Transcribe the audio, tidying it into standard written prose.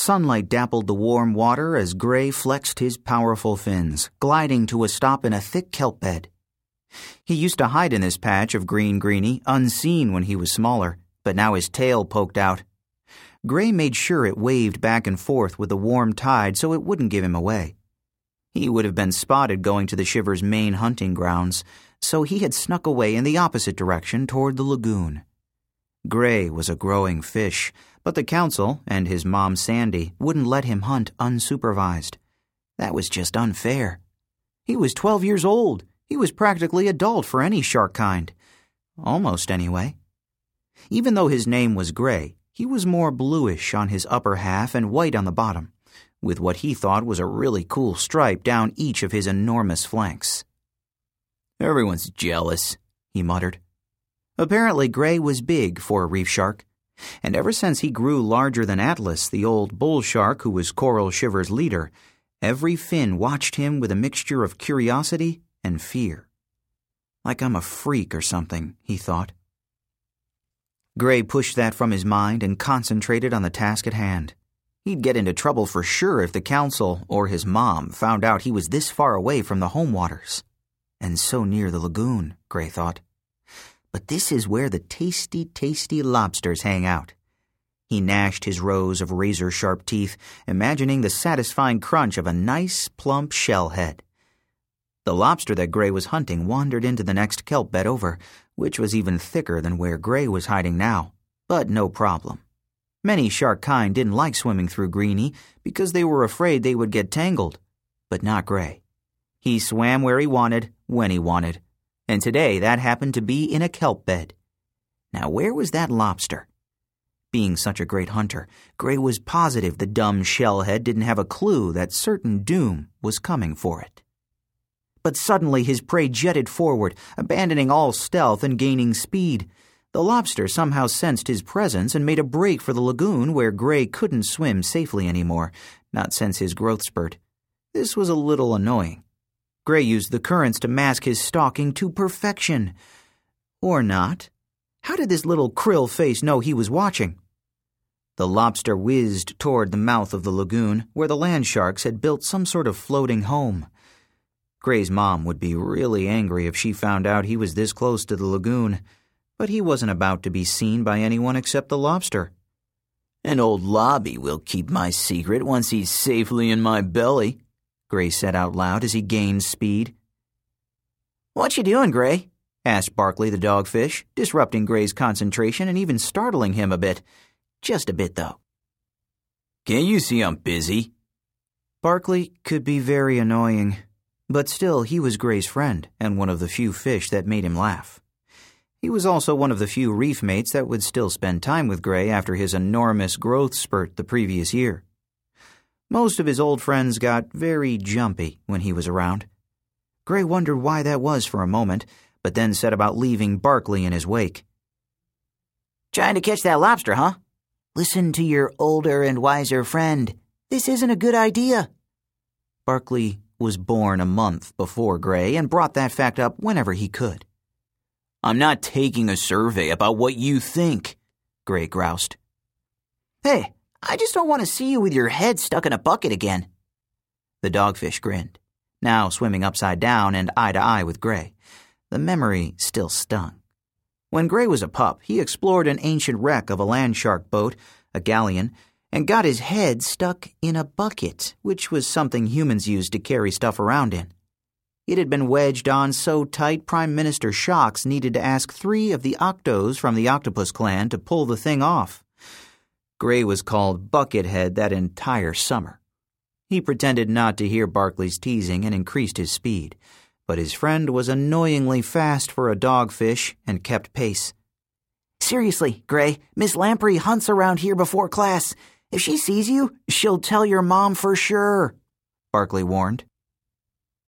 Sunlight dappled the warm water as Gray flexed his powerful fins, gliding to a stop in a thick kelp bed. He used to hide in this patch of green greeny, unseen when he was smaller, but now his tail poked out. Gray made sure it waved back and forth with the warm tide so it wouldn't give him away. He would have been spotted going to the Shiver's main hunting grounds, so he had snuck away in the opposite direction toward the lagoon. Gray was a growing fish, but the council and his mom Sandy wouldn't let him hunt unsupervised. That was just unfair. He was 12 years old. He was practically adult for any shark kind. Almost, anyway. Even though his name was Gray, he was more bluish on his upper half and white on the bottom, with what he thought was a really cool stripe down each of his enormous flanks. "Everyone's jealous," he muttered. Apparently, Gray was big for a reef shark, and ever since he grew larger than Atlas, the old bull shark who was Coral Shiver's leader, every fin watched him with a mixture of curiosity and fear. Like I'm a freak or something, he thought. Gray pushed that from his mind and concentrated on the task at hand. He'd get into trouble for sure if the council or his mom found out he was this far away from the home waters. And so near the lagoon, Gray thought. But this is where the tasty, tasty lobsters hang out. He gnashed his rows of razor-sharp teeth, imagining the satisfying crunch of a nice, plump shell head. The lobster that Gray was hunting wandered into the next kelp bed over, which was even thicker than where Gray was hiding now, but no problem. Many shark kind didn't like swimming through Greeny because they were afraid they would get tangled, but not Gray. He swam where he wanted, when he wanted, and today that happened to be in a kelp bed. Now where was that lobster? Being such a great hunter, Gray was positive the dumb shellhead didn't have a clue that certain doom was coming for it. But suddenly his prey jetted forward, abandoning all stealth and gaining speed. The lobster somehow sensed his presence and made a break for the lagoon where Gray couldn't swim safely anymore, not since his growth spurt. This was a little annoying. Gray used the currents to mask his stalking to perfection. Or not. How did this little krill face know he was watching? The lobster whizzed toward the mouth of the lagoon, where the land sharks had built some sort of floating home. Gray's mom would be really angry if she found out he was this close to the lagoon, but he wasn't about to be seen by anyone except the lobster. "An old lobby will keep my secret once he's safely in my belly," Gray said out loud as he gained speed. "What you doing, Gray?" asked Barkley the dogfish, disrupting Gray's concentration and even startling him a bit. Just a bit, though. "Can't you see I'm busy?" Barkley could be very annoying, but still he was Gray's friend and one of the few fish that made him laugh. He was also one of the few reef mates that would still spend time with Gray after his enormous growth spurt the previous year. Most of his old friends got very jumpy when he was around. Gray wondered why that was for a moment, but then set about leaving Barkley in his wake. "Trying to catch that lobster, huh? Listen to your older and wiser friend. This isn't a good idea." Barkley was born a month before Gray and brought that fact up whenever he could. "I'm not taking a survey about what you think," Gray groused. "Hey, I just don't want to see you with your head stuck in a bucket again." The dogfish grinned, now swimming upside down and eye to eye with Gray. The memory still stung. When Gray was a pup, he explored an ancient wreck of a land shark boat, a galleon, and got his head stuck in a bucket, which was something humans used to carry stuff around in. It had been wedged on so tight Prime Minister Shocks needed to ask 3 of the Octos from the Octopus clan to pull the thing off. Gray was called Buckethead that entire summer. He pretended not to hear Barkley's teasing and increased his speed, but his friend was annoyingly fast for a dogfish and kept pace. "Seriously, Gray, Miss Lamprey hunts around here before class. If she sees you, she'll tell your mom for sure," Barkley warned.